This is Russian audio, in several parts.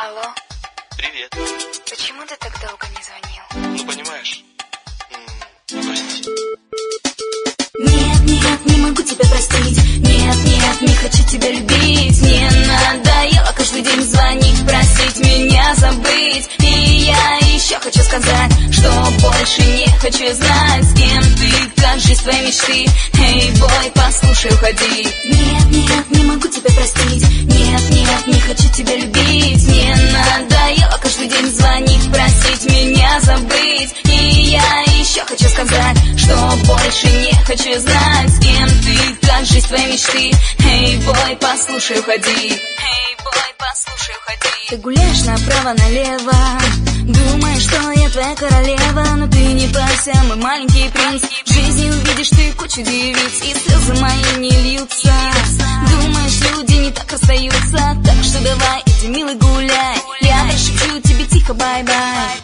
Алло. Привет. Почему ты так долго не звонил? Ну, понимаешь. Прости. Нет, не могу тебя простить. Нет, не хочу тебя любить. Мне надоело каждый день звонить, просить меня забыть. И я еще хочу сказать, что больше не хочу знать, с кем ты, как жизнь твоей мечты. Эй, бой, послушай, уходи. Нет, не могу тебя простить. Нет, не хочу тебя любить. Мне надоело каждый день звонить, просить меня забыть. И я еще хочу сказать, что больше не хочу знать, с кем ты, как жизнь твоей мечты. Эй, бой, послушай, уходи. Эй, бой, послушай, уходи. Ты гуляешь направо-налево, думаешь, что я твоя королева, но ты не парься, мой маленький принц. В жизни увидишь ты кучу девиц, и слезы мои не льются. Думаешь, люди не так расстаются, так что давай, иди, милый, гуляй. Я шепчу тебе тихо, бай-бай.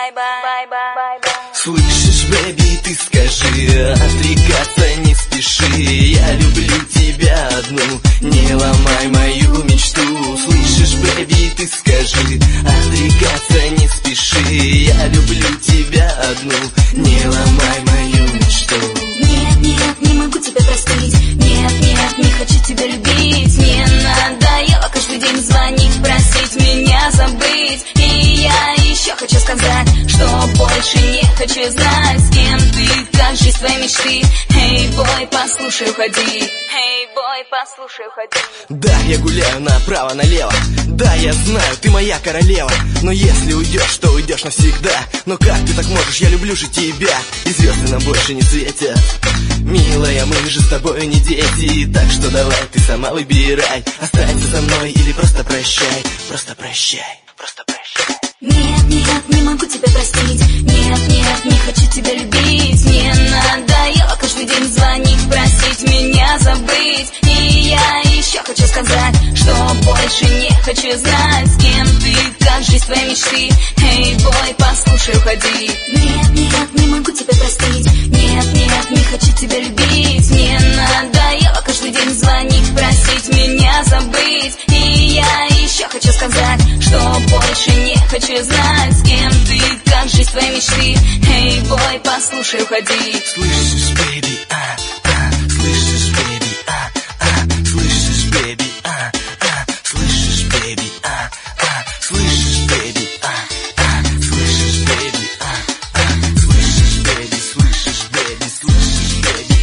Слышишь, бэби, ты скажи, отрекаться не спеши. Я люблю тебя одну, не ломай мою мечту. Слышишь, бэби, ты скажи, отрекаться не спеши. Я люблю тебя одну, не ломай мою мечту. Нет, не могу тебя простить. Нет, не хочу тебя любить. Мне надоело каждый день звонить, просить меня забыть. И я еще хочу сказать, что больше не хочу знать, с кем ты, как жизнь твоей мечты. Эй, бой, послушай, уходи. Эй, бой, послушай, уходи. Да, я гуляю направо-налево. Да, я знаю, ты моя королева. Но если уйдешь, то уйдешь навсегда. Но как ты так можешь, я люблю же тебя. И звезды нам больше не светят. Милая, мы же с тобой не дети. Так что давай, ты сама выбирай. Останься со мной или просто прощай. Просто прощай, просто прощай. Нет, не могу тебя простить. Нет, не хочу тебя любить. Мне надоело каждый день звонить, просить меня забыть. И я еще хочу сказать, что больше не хочу знать, с кем ты, как жизнь твоей мечты. Эй, бой, послушай, уходи. Нет, не могу тебя простить. Нет, не хочу тебя любить. Мне надоело каждый день звонить, просить меня забыть. И я еще хочу сказать, что больше не хочу знать, с кем ты, как жизнь твоей мечты. Эй, бой, послушай, уходи. Слышишь, бэби, слышишь, бэби, слышишь, бэби, слышишь, бэби, слышишь, бэби, слышишь, бэби, слышишь, бэби, слышишь, бэби, слышишь, бэби.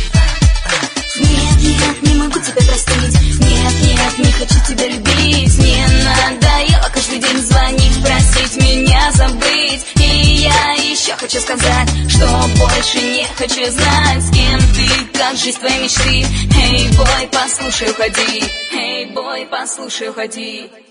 Нет, не могу тебя простить. Нет, не хочу тебя любить. Мне надоело каждый день звонить, просить меня забыть. И я еще хочу сказать, что больше не хочу знать, с кем ты, как жизнь твоей мечты. Эй, бой, послушай, уходи. Эй, бой, послушай, уходи.